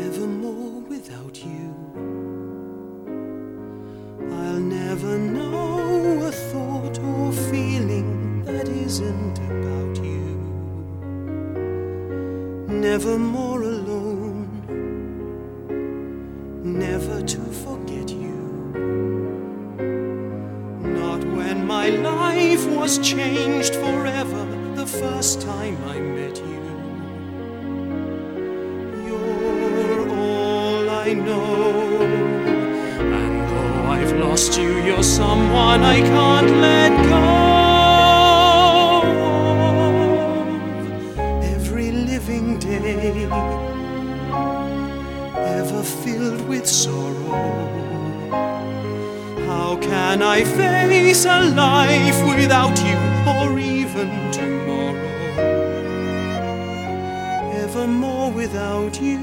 nevermore without you. I'll never know a thought or feeling that isn't about you. Nevermore alone, never to forget you. Not when my life was changed forever the first time I met you. You're all I know, and though I've lost you, you're someone I can't let go of. Every living day, ever filled with sorrow. How can I face a life without you, or even tomorrow? Evermore without you,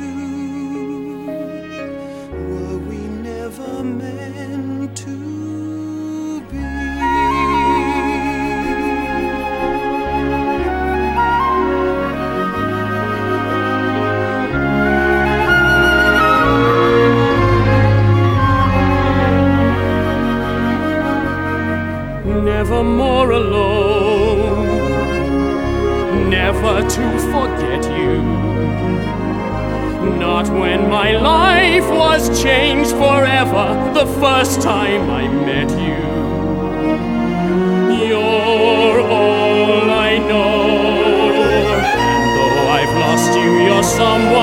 were we never meant to be? Nevermore alone, never to forget you. Not when my life was changed forever the first time I met you. You're all I know, and though I've lost you, you're someone